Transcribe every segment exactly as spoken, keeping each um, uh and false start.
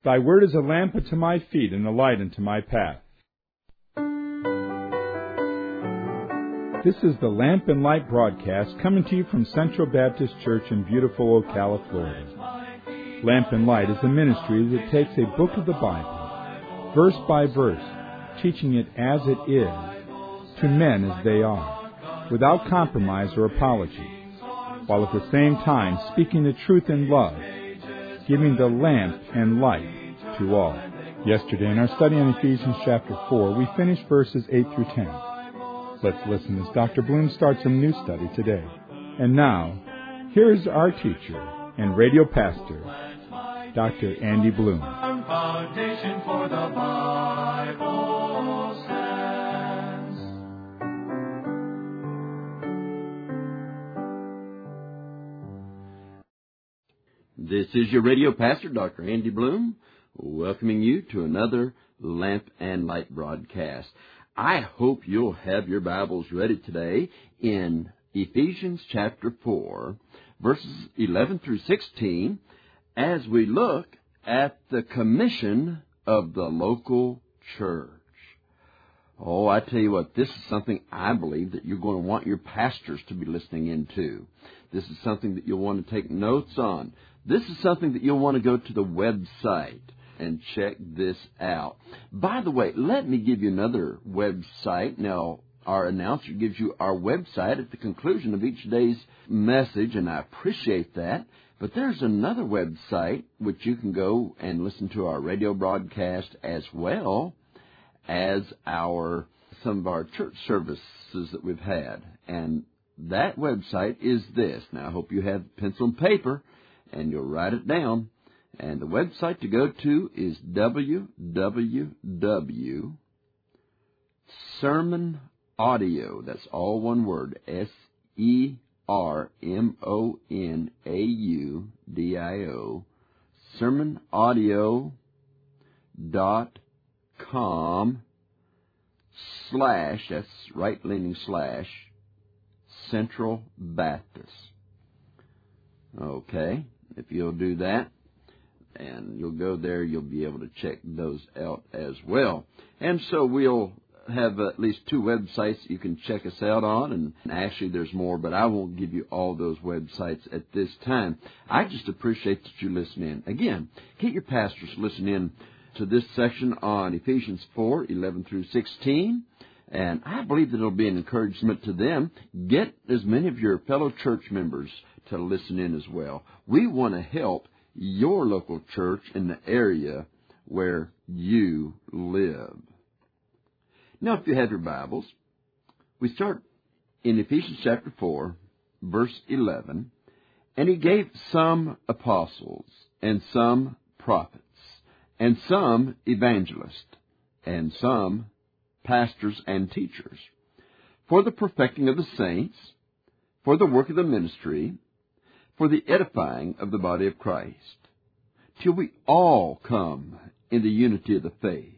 Thy word is a lamp unto my feet and a light unto my path. This is the Lamp and Light broadcast coming to you from Central Baptist Church in beautiful Ocala, Florida. Lamp and Light is a ministry that takes a book of the Bible, verse by verse, teaching it as it is, to men as they are, without compromise or apology, while at the same time speaking the truth in love, giving the lamp and light to all. Yesterday in our study on Ephesians chapter four, we finished verses eight through ten. Let's listen as Doctor Bloom starts a new study today. And now, here is our teacher and radio pastor, Doctor Andy Bloom. Foundation for the Bible stands. This is your radio pastor, Doctor Andy Bloom, welcoming you to another Lamp and Light broadcast. I hope you'll have your Bibles ready today in Ephesians chapter four, verses eleven through sixteen, as we look at the commission of the local church. Oh, I tell you what, this is something I believe that you're going to want your pastors to be listening into. This is something that you'll want to take notes on. This is something that you'll want to go to the website and check this out. By the way, let me give you another website. Now, our announcer gives you our website at the conclusion of each day's message, and I appreciate that. But there's another website which you can go and listen to our radio broadcast as well as our some of our church services that we've had. And that website is this. Now, I hope you have pencil and paper, and you'll write it down. And the website to go to is w w w dot sermon audio. That's all one word, S E R M O N A U D I O, sermon audio dot com slash, that's right-leaning slash, Central Baptist. Okay, if you'll do that, and you'll go there, you'll be able to check those out as well. And so we'll have at least two websites you can check us out on, and actually there's more, but I won't give you all those websites at this time. I just appreciate that you listen in. Again, get your pastors to listen in to this section on Ephesians four, eleven through sixteen, and I believe that it'll be an encouragement to them. Get as many of your fellow church members to listen in as well. We want to help your local church in the area where you live. Now, if you have your Bibles, we start in Ephesians chapter four, verse eleven, and he gave some apostles, and some prophets, and some evangelists, and some pastors and teachers, for the perfecting of the saints, for the work of the ministry, for the edifying of the body of Christ, till we all come in the unity of the faith,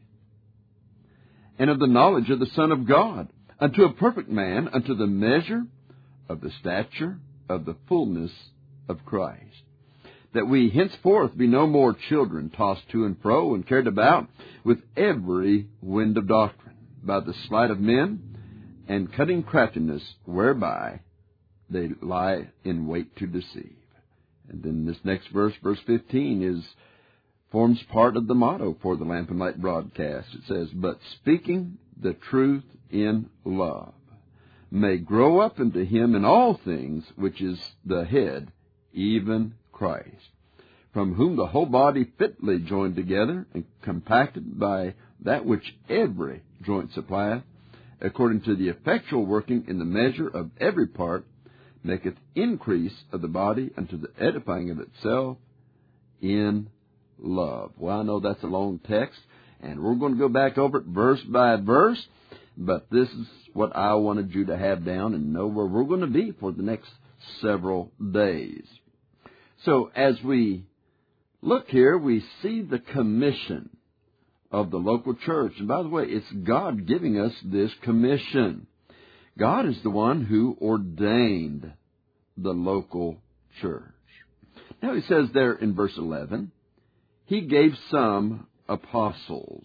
and of the knowledge of the Son of God, unto a perfect man, unto the measure of the stature of the fullness of Christ, that we henceforth be no more children, tossed to and fro, and carried about with every wind of doctrine, by the sleight of men, and cunning craftiness, whereby they lie in wait to deceive. And then this next verse, verse fifteen, is forms part of the motto for the Lamp and Light broadcast. It says, but speaking the truth in love may grow up into him in all things, which is the head, even Christ, from whom the whole body fitly joined together and compacted by that which every joint supplieth, according to the effectual working in the measure of every part, maketh increase of the body unto the edifying of itself in love. Well, I know that's a long text, and we're going to go back over it verse by verse, but this is what I wanted you to have down and know where we're going to be for the next several days. So as we look here, we see the commission of the local church. And by the way, it's God giving us this commission. God is the one who ordained the local church. Now he says there in verse eleven, he gave some apostles.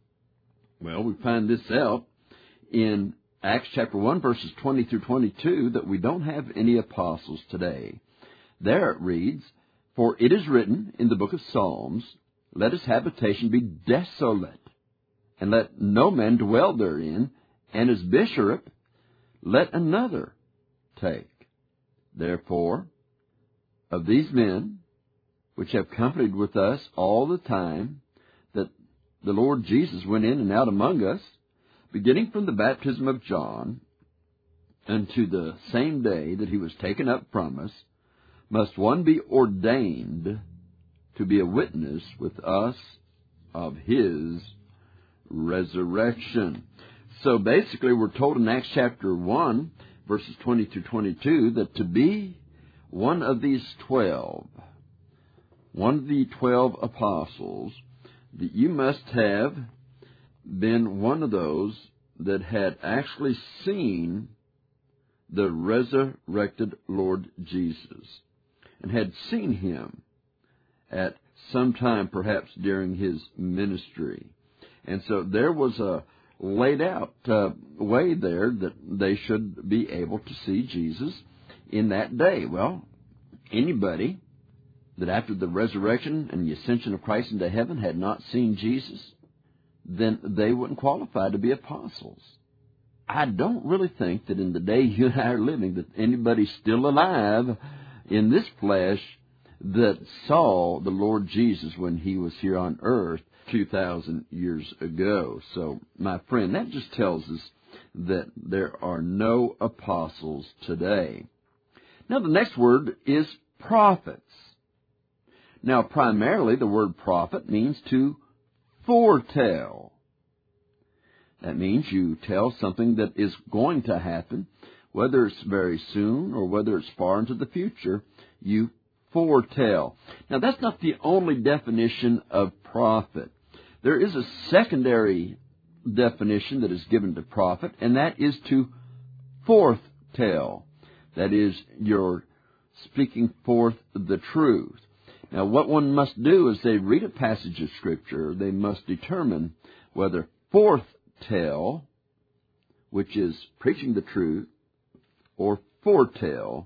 Well, we find this out in Acts chapter one, verses twenty through twenty-two, that we don't have any apostles today. There it reads, "For it is written in the book of Psalms, Let his habitation be desolate, and let no man dwell therein, and his bishopric let another take. Therefore, of these men, which have companied with us all the time that the Lord Jesus went in and out among us, beginning from the baptism of John unto the same day that he was taken up from us, must one be ordained to be a witness with us of his resurrection." So basically we're told in Acts chapter one, verses twenty through twenty-two, that to be one of these twelve, one of the twelve apostles, that you must have been one of those that had actually seen the resurrected Lord Jesus and had seen him at some time, perhaps during his ministry. And so there was a laid out uh, way there that they should be able to see Jesus in that day. Well, anybody that after the resurrection and the ascension of Christ into heaven had not seen Jesus, then they wouldn't qualify to be apostles. I don't really think that in the day you and I are living that anybody's still alive in this flesh that saw the Lord Jesus when he was here on earth two thousand years ago. So, my friend, that just tells us that there are no apostles today. Now, the next word is prophets. Now, primarily, the word prophet means to foretell. That means you tell something that is going to happen, whether it's very soon or whether it's far into the future, you foretell. Now, that's not the only definition of prophet. There is a secondary definition that is given to prophet, and that is to forthtell. That is, you're speaking forth the truth. Now, what one must do is they read a passage of Scripture, they must determine whether forthtell, which is preaching the truth, or foretell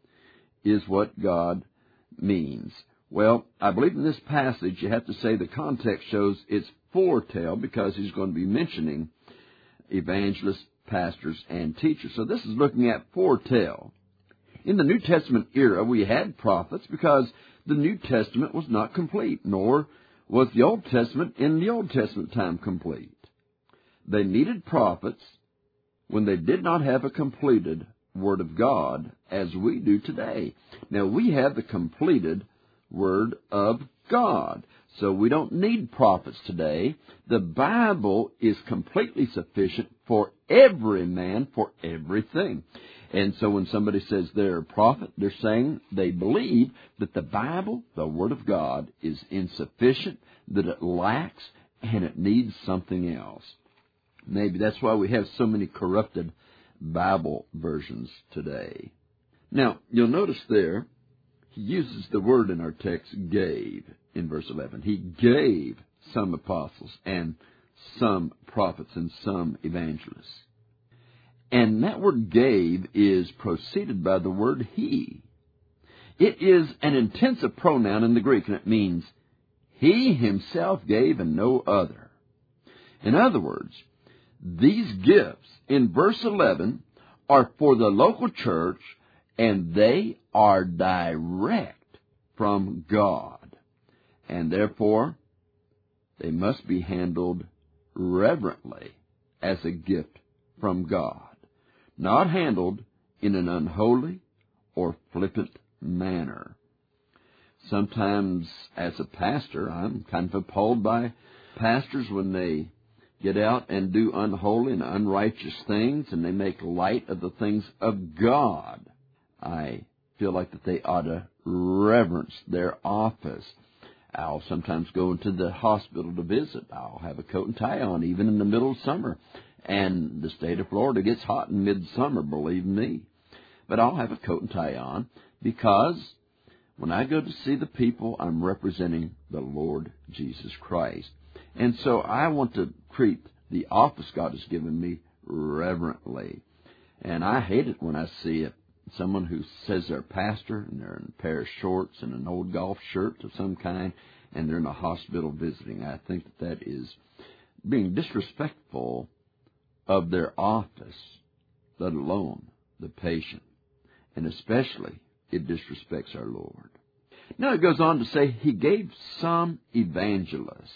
is what God means. Well, I believe in this passage you have to say the context shows it's foretell because he's going to be mentioning evangelists, pastors, and teachers. So this is looking at foretell. In the New Testament era, we had prophets because the New Testament was not complete, nor was the Old Testament in the Old Testament time complete. They needed prophets when they did not have a completed Word of God as we do today. Now, we have the completed Word of God, so we don't need prophets today. The Bible is completely sufficient for every man, for everything. And so when somebody says they're a prophet, they're saying they believe that the Bible, the Word of God, is insufficient, that it lacks, and it needs something else. Maybe that's why we have so many corrupted Bible versions today. Now, you'll notice there, he uses the word in our text, gave, in verse eleven. He gave some apostles and some prophets and some evangelists. And that word gave is preceded by the word he. It is an intensive pronoun in the Greek, and it means he himself gave and no other. In other words, these gifts in verse eleven are for the local church, and they are direct from God. And therefore, they must be handled reverently as a gift from God, not handled in an unholy or flippant manner. Sometimes, as a pastor, I'm kind of appalled by pastors when they get out and do unholy and unrighteous things, and they make light of the things of God. I feel like that they ought to reverence their office. I'll sometimes go into the hospital to visit. I'll have a coat and tie on, even in the middle of summer. And the state of Florida gets hot in midsummer, believe me. But I'll have a coat and tie on because When I go to see the people, I'm representing the Lord Jesus Christ. And so I want to treat the office God has given me reverently. And I hate it when I see it. Someone who says they're a pastor and they're in a pair of shorts and an old golf shirt of some kind, and they're in a hospital visiting. I think that that is being disrespectful of their office, let alone the patient. And especially, it disrespects our Lord. Now it goes on to say, he gave some evangelists.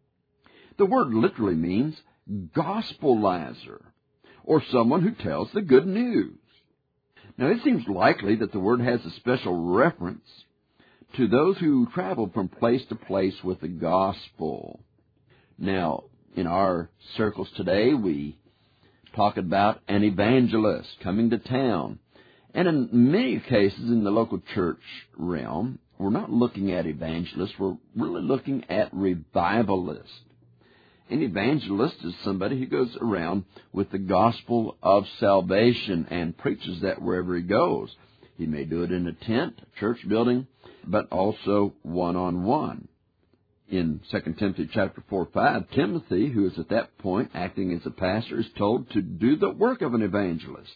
The word literally means gospelizer, or someone who tells the good news. Now it seems likely that the word has a special reference to those who travel from place to place with the gospel. Now, in our circles today, we talk about an evangelist coming to town. And in many cases in the local church realm, we're not looking at evangelists, we're really looking at revivalists. An evangelist is somebody who goes around with the gospel of salvation and preaches that wherever he goes. He may do it in a tent, a church building, but also one-on-one. In Second Timothy chapter four, five, Timothy, who is at that point acting as a pastor, is told to do the work of an evangelist.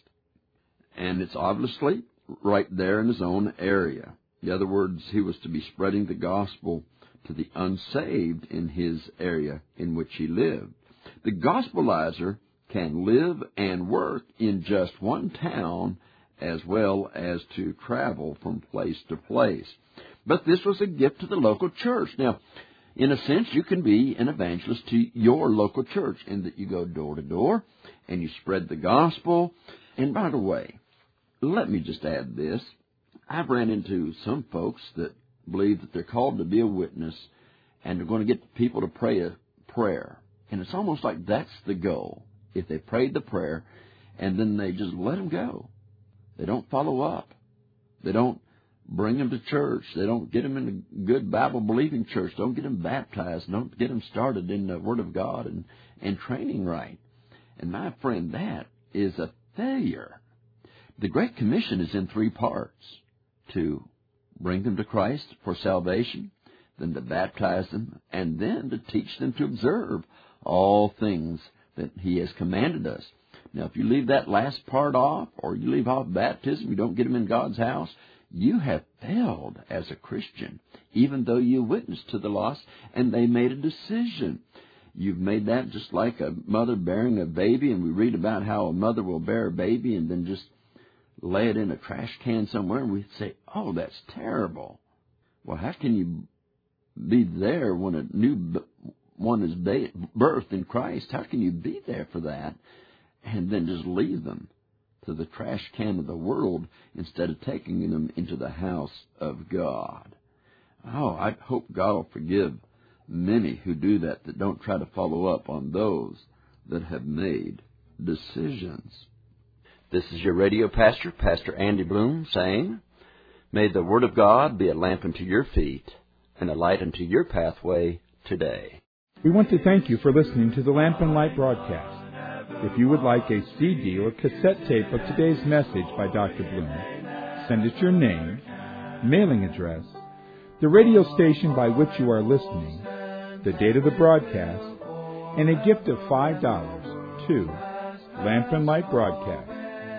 And it's obviously right there in his own area. In other words, he was to be spreading the gospel to the unsaved in his area in which he lived. The gospelizer can live and work in just one town as well as to travel from place to place. But this was a gift to the local church. Now, in a sense, you can be an evangelist to your local church in that you go door to door and you spread the gospel. And by the way, let me just add this. I've ran into some folks that believe that they're called to be a witness and they're going to get people to pray a prayer. And it's almost like that's the goal. If they prayed the prayer and then they just let them go. They don't follow up. They don't bring them to church. They don't get them in a good Bible-believing church. Don't get them baptized. Don't get them started in the Word of God and, and training right. And my friend, that is a failure. The Great Commission is in three parts. To bring them to Christ for salvation, then to baptize them, and then to teach them to observe all things that He has commanded us. Now, if you leave that last part off, or you leave off baptism, you don't get them in God's house, you have failed as a Christian, even though you witnessed to the lost and they made a decision. You've made that just like a mother bearing a baby, and we read about how a mother will bear a baby and then just lay it in a trash can somewhere, and we say, oh, that's terrible. Well, how can you be there when a new one is birthed in Christ? How can you be there for that and then just leave them to the trash can of the world instead of taking them into the house of God? Oh, I hope God will forgive many who do that, that don't try to follow up on those that have made decisions. This is your radio pastor, Pastor Andy Bloom, saying, may the Word of God be a lamp unto your feet and a light unto your pathway today. We want to thank you for listening to the Lamp and Light broadcast. If you would like a C D or cassette tape of today's message by Doctor Bloom, send us your name, mailing address, the radio station by which you are listening, the date of the broadcast, and a gift of five dollars to Lamp and Light Broadcast,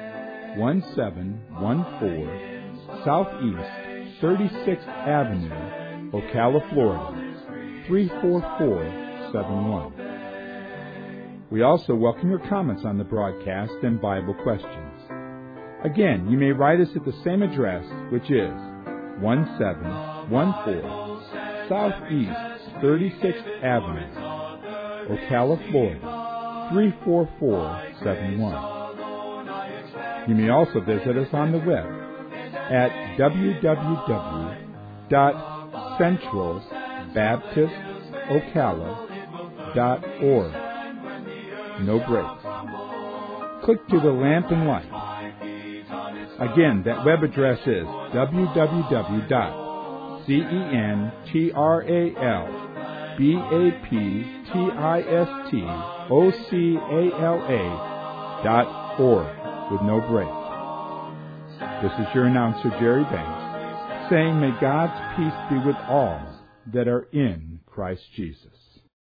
one seven one four Southeast thirty-sixth Avenue, Ocala, Florida, three four four seven one. We also welcome your comments on the broadcast and Bible questions. Again, you may write us at the same address, which is one seven one four Southeast thirty-sixth Avenue, Ocala, Florida, three four four seven one. You may also visit us on the web at w w w dot central baptist ocala dot org. No breaks. Click to the Lamp and Light. Again, that web address is w w w dot central baptist ocala dot org with no breaks. This is your announcer, Jerry Banks, saying, may God's peace be with all that are in Christ Jesus.